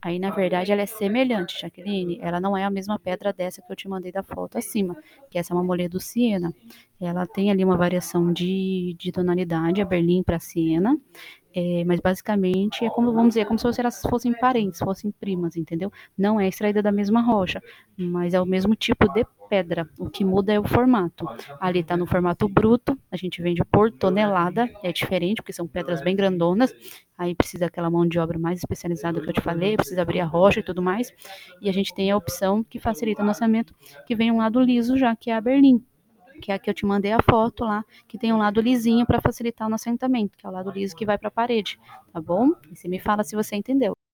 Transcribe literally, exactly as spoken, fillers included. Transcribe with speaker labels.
Speaker 1: Aí, na verdade, ela é semelhante, Jaqueline. Ela não é a mesma pedra dessa que eu te mandei da foto acima, que essa é uma moledo siena. Ela tem ali uma variação de, de tonalidade, a berlim para siena, é, mas basicamente é como, vamos dizer, é como se elas fossem parentes, fossem primas, entendeu? Não é extraída da mesma rocha, mas é o mesmo tipo de pedra. O que muda é o formato. Ali está no formato bruto, a gente vende por tonelada, é diferente, porque são pedras bem grandonas, aí precisa aquela mão de obra mais especializada que eu te falei, precisa abrir a rocha e tudo mais, e a gente tem a opção que facilita o lançamento, que vem um lado liso já, que é a berlim, que é a que eu te mandei a foto lá, que tem um lado lisinho para facilitar o assentamento, que é o lado liso que vai para a parede, tá bom? E você me fala se você entendeu.